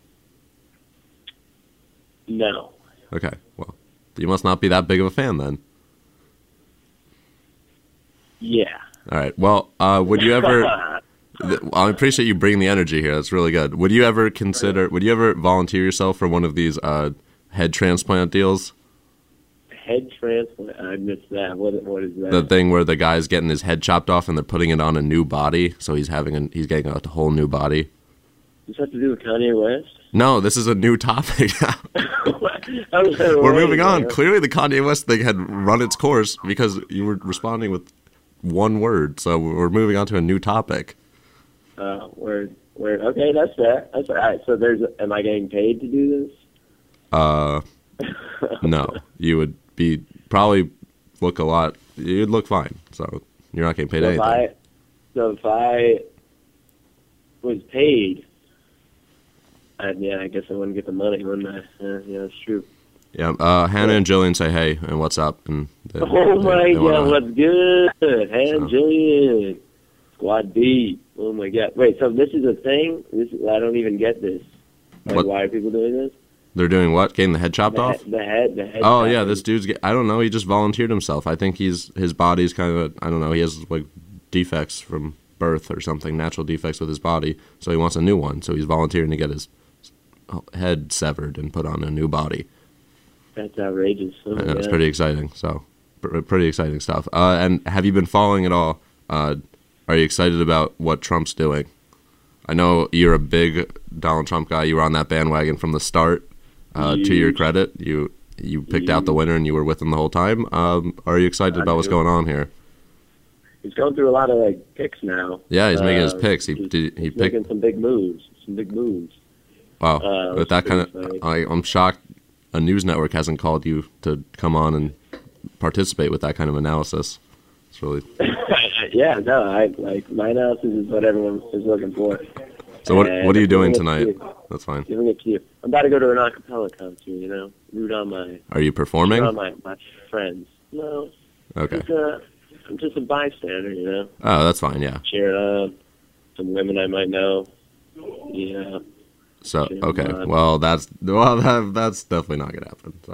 G: no.
D: Okay. Well, you must not be that big of a fan then.
G: Yeah.
D: All right. Well, would you ever? I appreciate you bringing the energy here. That's really good. Would you ever volunteer yourself for one of these head transplant deals?
G: Head transplant? I missed that. What is that?
D: The thing where the guy's getting his head chopped off and they're putting it on a new body, so he's getting a whole new body.
G: Does this have to do with Kanye West?
D: No, this is a new topic. We're moving on. Clearly, the Kanye West thing had run its course because you were responding with one word. So we're moving on to a new topic.
G: Word. Okay, that's fair. That's all right. So am I getting paid to do this?
D: No, you would be probably look a lot. You'd look fine. So you're not getting paid anything.
G: If I was paid, I guess I wouldn't get the money, wouldn't I? Yeah, that's true.
D: Yeah, Hannah and Jillian say hey and what's up, and
G: my God, what's good? Hannah and Jillian, Squad B. Oh my God! Wait, so this is a thing? I don't even get this. Why are people doing this?
D: They're doing what? Getting the head chopped off?
G: The head.
D: Oh yeah, this dude's. I don't know. He just volunteered himself. I think his body's kind of. I don't know. He has like defects from birth or something, natural defects with his body. So he wants a new one. So he's volunteering to get his head severed and put on a new body.
G: That's outrageous.
D: It's pretty exciting. So, pretty exciting stuff. And have you been following it all? Are you excited about what Trump's doing? I know you're a big Donald Trump guy. You were on that bandwagon from the start. To your credit, you picked out the winner and you were with him the whole time. Are you excited about what's going on here?
G: He's going through a lot of picks now.
D: Yeah, he's making his picks. He
G: picked making some big moves.
D: Wow, with that kind of, I'm shocked a news network hasn't called you to come on and participate with that kind of analysis. It's really.
G: Yeah, no, my analysis is what everyone is looking for.
D: So what are you doing tonight? That's fine.
G: Giving it to you. I'm about to go to an acapella concert. Root on my.
D: Are you performing?
G: Root on my friends. No.
D: Okay.
G: I'm just a bystander.
D: Oh, that's fine. Yeah.
G: Cheering on some women I might know. Yeah.
D: So okay, well that's definitely not gonna happen. So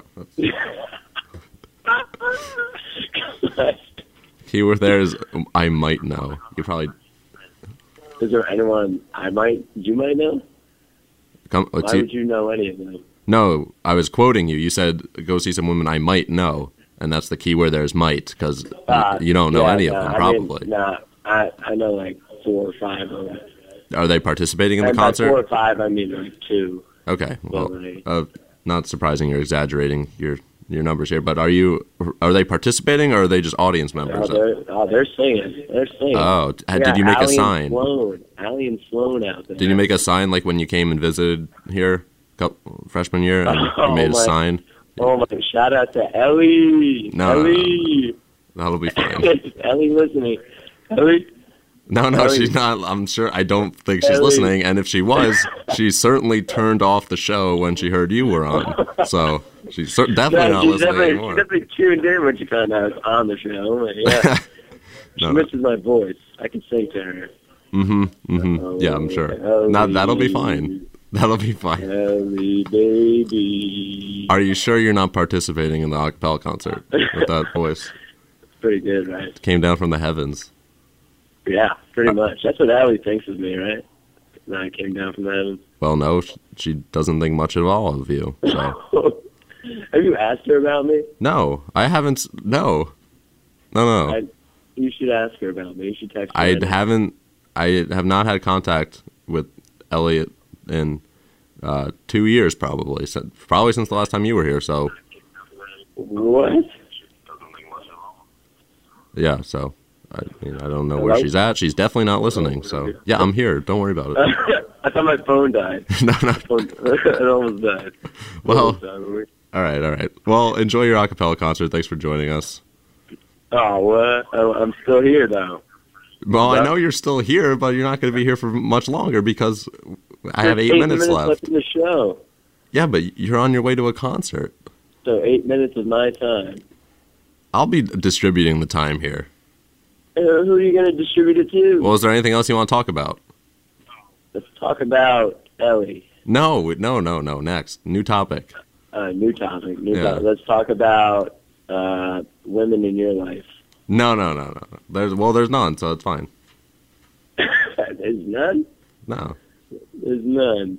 D: that's... Keyword there is I might know. You probably.
G: Is there anyone you might know? Why would you know any of them?
D: No, I was quoting you. You said go see some women I might know, and that's the keyword there is might because you don't know any of them probably.
G: I know 4 or 5 of them.
D: Are they participating in the concert?
G: 4 or 5, I mean 2.
D: Okay, well, not surprising you're exaggerating your numbers here, but are they participating or are they just audience members?
G: They're singing.
D: Oh, did you make a sign?
G: Allie and Sloan out there.
D: Did you make a sign like when you came and visited here freshman year and you made a sign?
G: Oh my! Shout out to Ellie. Ellie.
D: That'll be fine.
G: Ellie listening. Ellie.
D: No, she's not. I'm sure. I don't think she's listening. And if she was, she certainly turned off the show when she heard you were on. So she's definitely not listening anymore.
G: She definitely tuned in when she found out I was on the show. Yeah. She misses my voice. I can sing to her.
D: Yeah, I'm sure. That'll be fine. That'll be fine.
G: Ellie, baby.
D: Are you sure you're not participating in the acapella concert with that voice?
G: It's pretty good, right?
D: It came down from the heavens.
G: Yeah, pretty much. That's what Allie thinks of me, right? That I came down from the heavens.
D: Well, no, she doesn't think much at all of you. So.
G: Have you asked her about me?
D: No, I haven't. No.
G: You should ask her about me. You should text her.
D: I have not had contact with Elliot in 2 years, probably since the last time you were here. So.
G: What?
D: Yeah. So. I don't know where she's at. She's definitely not listening. So yeah, I'm here. Don't worry about it.
G: I thought my phone died.
D: No.
G: It almost died.
D: Well, all right. Well, enjoy your acapella concert. Thanks for joining us.
G: Oh, what? I'm still here though.
D: Well, I know you're still here, but you're not going to be here for much longer because I have 8 minutes left
G: in the show.
D: Yeah, but you're on your way to a concert.
G: So 8 minutes of my time.
D: I'll be distributing the time here.
G: Who are you going to distribute it to?
D: Well, is there anything else you want to talk about?
G: Let's talk about Ellie.
D: No. Next. New topic.
G: New topic. Let's talk about women in your life.
D: No. There's none, so it's fine.
G: There's none?
D: No.
G: There's none.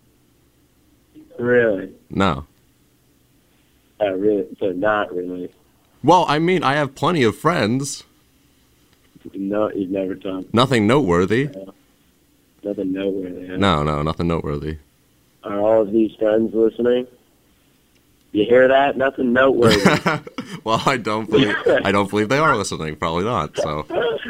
G: Really?
D: No.
G: Really? So not really.
D: Well, I mean, I have plenty of friends.
G: No, you've never done.
D: Nothing noteworthy.
G: Nothing noteworthy. Huh?
D: No, nothing noteworthy.
G: Are all of these friends listening? You hear that? Nothing noteworthy.
D: Well, I don't believe they are listening. Probably not. So.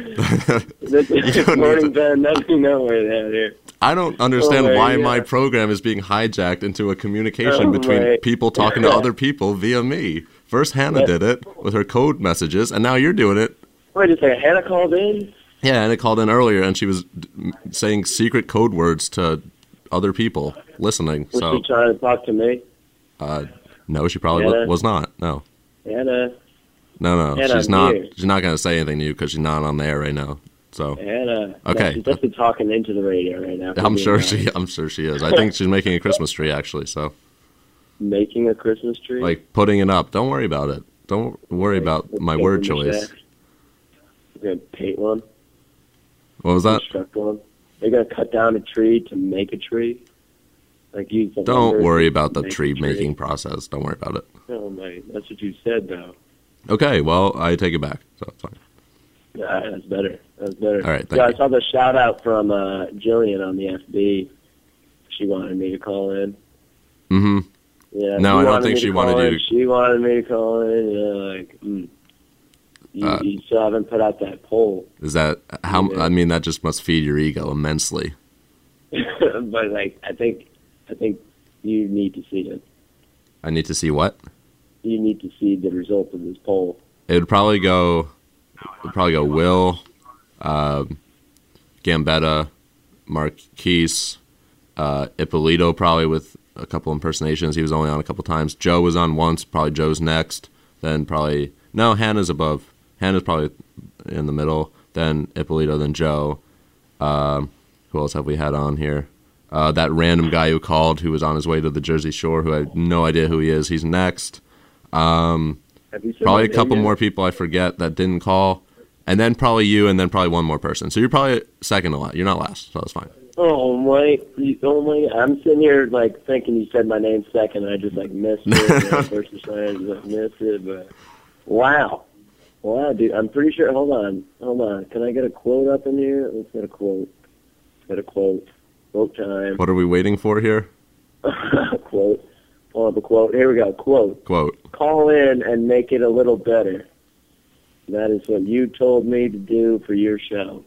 G: This morning, Ben, nothing noteworthy out here.
D: I don't understand why my program is being hijacked into a communication between people talking to other people via me. First, Hannah did it with her code messages, and now you're doing it.
G: Wait a second. Hannah called in?
D: Yeah, Hannah called in earlier, and she was saying secret code words to other people listening.
G: Was she trying to talk to me?
D: No, she probably was not. No.
G: Hannah.
D: No.
G: Hannah,
D: she's not.
G: here.
D: She's not going to say anything to you because she's not on the air right now. So.
G: Hannah.
D: Okay.
G: No, she's just been talking into the radio right now.
D: I'm sure she is. I think she's making a Christmas tree actually. So.
G: Making a Christmas tree?
D: Like putting it up. Don't worry about it. Don't worry about my word choice.
G: You're going to paint one?
D: What was that?
G: Construct one? You're going to cut down a tree to make a tree? Like use the
D: Don't worry about the tree making process. Don't worry about it.
G: Oh, mate. That's what you said, though.
D: Okay, well, I take it back. So it's fine.
G: Yeah, that's better. That's better.
D: All right, thank you.
G: I saw the shout-out from Jillian on the FB. She wanted me to call in.
D: Mm-hmm.
G: Yeah.
D: No, I don't think she wanted you.
G: She wanted me to call in. You still haven't put out that poll.
D: Is that how? I mean, that just must feed your ego immensely.
G: But like, I think you need to see it.
D: I need to see what?
G: You need to see the result of this poll.
D: It would probably go. Will, Gambetta, Marquise, Ippolito probably with a couple impersonations. He was only on a couple times. Joe was on once. Probably Joe's next. Then probably Hannah's above. Hannah's probably in the middle. Then Ippolito. Then Joe. Who else have we had on here? That random guy who called, who was on his way to the Jersey Shore, who I had no idea who he is. He's next. Probably a couple more people I forget that didn't call, and then probably you, and then probably one more person. So you're probably second to last. You're not last, so that's fine.
G: Oh my! I'm sitting here like thinking you said my name second, and I just like missed it. First I just like missed it, but wow, dude! I'm pretty sure. Hold on. Can I get a quote up in here? Let's get a quote. Quote time.
D: What are we waiting for here?
G: Quote. Pull up a quote. Here we go. Quote. Call in and make it a little better. That is what you told me to do for your show.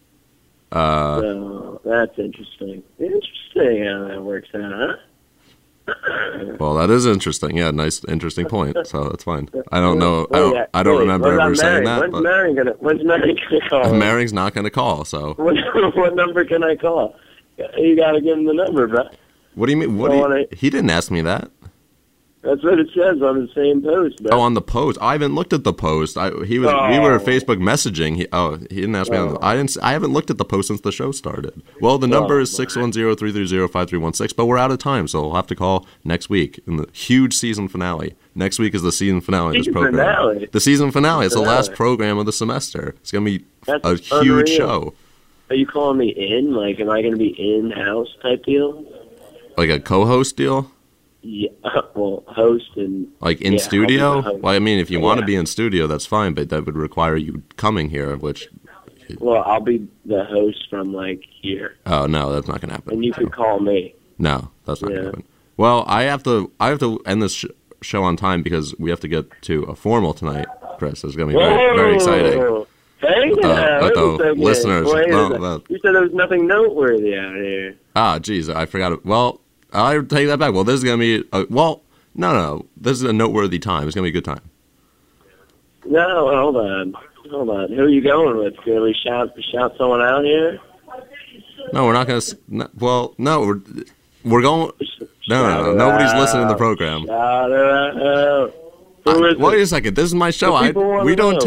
G: So that's interesting. Interesting how that works out, huh?
D: Well, that is interesting. Yeah, nice, interesting point. So that's fine. I don't know. I don't remember ever saying that.
G: When's Mary gonna call?
D: Mary's not gonna call. So
G: what number can I call? You gotta give him the number, bro.
D: What do you mean? He didn't ask me that.
G: That's what it says on the same post, bro.
D: Oh, on the post. I haven't looked at the post. We were Facebook messaging. He didn't ask me. I haven't looked at the post since the show started. Well, the number is 610-330-5316, but we're out of time, so we'll have to call next week in the huge season finale. Next week is the season finale of this program.
G: Finale.
D: The season finale. It's the last program of the semester. It's gonna be a huge show.
G: Are you calling me in? Like, am I gonna be in-house type deal?
D: Like a co-host deal?
G: Yeah, well, host and...
D: Like in studio? Well, I mean, if you want to be in studio, that's fine, but that would require you coming here, which...
G: Well, I'll be the host from, like, here.
D: Oh, no, that's not going to happen.
G: And you could call me.
D: No, that's not going to happen. Well, I have to end this show on time because we have to get to a formal tonight, Chris. It's going to be very, very exciting.
G: Thank
D: you. Listeners.
G: You said there was nothing noteworthy out here.
D: Ah, geez, I forgot it. Well... I'll take that back. Well, this is going to be... No. This is a noteworthy time. It's going to be a good time.
G: No, hold on. Who are you going with? Can we shout someone out here?
D: No, we're not going to... Well, no, we're going... No. Nobody's listening to the program.
G: Shout it out.
D: Wait a second. This is my show. We don't take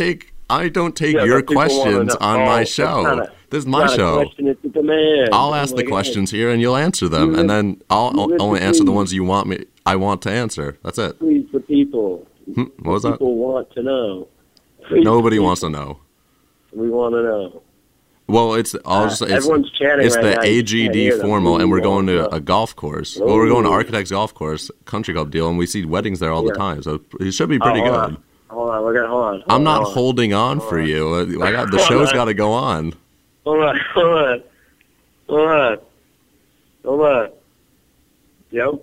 D: I don't take
G: Yeah,
D: your
G: but people wanna
D: questions
G: know-
D: on my
G: it's
D: show.
G: not
D: This is my
G: not a
D: show.
G: question, it's a demand.
D: I'll
G: Oh
D: ask
G: my
D: the
G: God.
D: questions here, and you'll answer them,
G: You
D: and then I'll
G: listen
D: only
G: to
D: answer the
G: me.
D: ones I want to answer. That's it.
G: Please, the people.
D: What was that?
G: People want to know. Please,
D: Nobody
G: the
D: wants to
G: people.
D: know.
G: We want to know.
D: Well, it's
G: everyone's chatting
D: it's
G: right
D: the
G: now. You can't
D: AGD
G: hear them.
D: formal, and we're
G: We
D: going
G: want
D: to
G: to know.
D: a golf course. Well, we're going to
G: Oh.
D: Architects Golf Course, country club deal, and we see weddings there all the
G: Yeah.
D: time. So it should be pretty
G: hold
D: good.
G: on. Hold on, we're gonna hold on.
D: I'm not
G: hold on.
D: holding on for you. I got the
G: Hold
D: show's
G: on.
D: got to go on.
G: Hold on. Yo.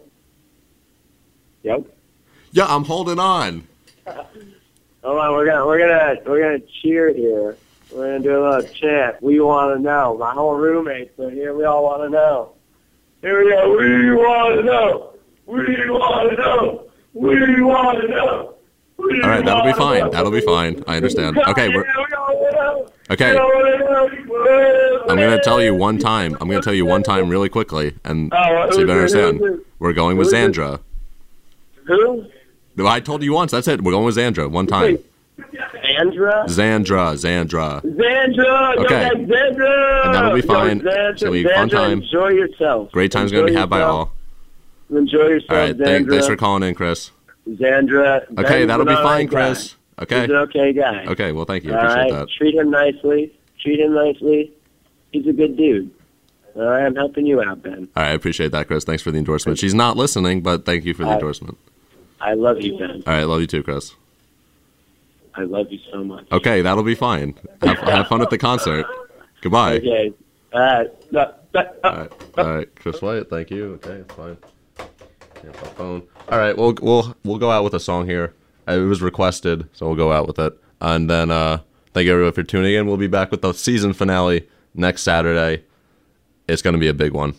D: Yeah, I'm holding on.
G: Hold on, we're gonna cheer here. We're gonna do a little chant. We want to know. My whole roommates are here. We all want to know. Here we go. We want to know. We want to know. We want to know.
D: All right, that'll be fine. That'll be fine. I understand. Okay, okay. I'm gonna tell you one time. I'm gonna tell you one time really quickly, and so you better understand. We're going with Xandra.
G: Who?
D: No, I told you once. That's it. We're going with Xandra one time.
G: Andra?
D: Xandra.
G: Xandra!
D: Okay.
G: Xandra!
D: And that'll be fine.
G: Xandra,
D: It's gonna be a fun time.
G: Enjoy yourself.
D: Great time's gonna be had by all.
G: Enjoy yourself,
D: All right.
G: Xandra.
D: Thanks for calling in, Chris.
G: Xandra.
D: Okay,
G: Ben's
D: that'll be
G: an
D: fine,
G: alright guy.
D: Chris. Okay.
G: He's an okay guy.
D: Okay. Well, thank you.
G: All
D: Appreciate
G: right.
D: that.
G: Treat him nicely. He's a good dude. All right, I'm helping you out, Ben.
D: All right. I appreciate that, Chris. Thanks for the endorsement. She's not listening, but thank you for the endorsement.
G: I love you, Ben.
D: All right. Love you too, Chris.
G: I love you so much.
D: Okay, that'll be fine. Have fun at the concert. Goodbye.
G: Okay. All right.
D: All right, Chris White. Thank you. Okay, it's fine. Yeah, my phone. All right, we'll go out with a song here. It was requested, so we'll go out with it. And then thank you everyone for tuning in. We'll be back with the season finale next Saturday. It's going to be a big one.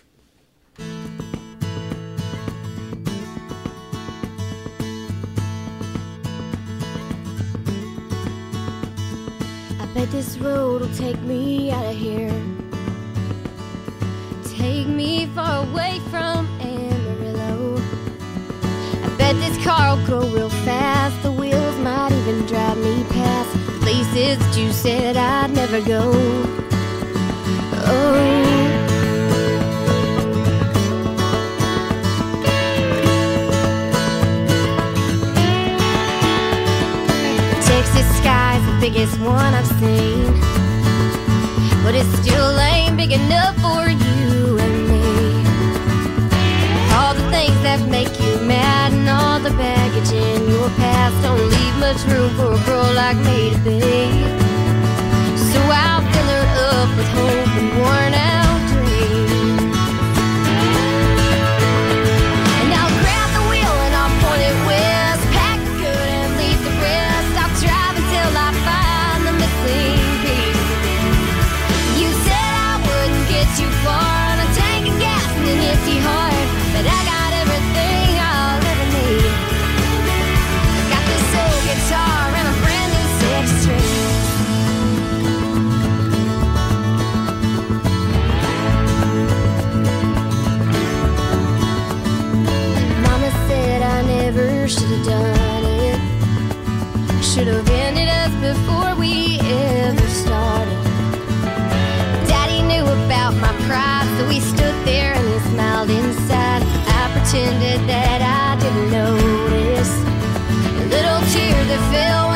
H: I bet this road will take me out of here. Take me far away from Amarillo. I bet this car will go real fast. The wheels might even drive me past places that you said I'd never go. Oh. Texas sky's the biggest one I've seen, but it still ain't big enough for you and me. All the things that make you mad and all the baggage in your past don't leave much room for a girl like me to be. So I'll fill her up with hope and worn out dreams, and I'll grab the wheel and I'll point it west, pack the good and leave the rest. I'll drive until I find the missing piece. You said I wouldn't get too far on a tank of gas and an empty heart, but I got everything I'll ever need. Got this old guitar and a brand new six string. Mama said I never should have done it. I should have ended us before we ever started. Daddy knew about my pride, so he stood there and he smiled inside. I pretended that I didn't notice a little tear that fell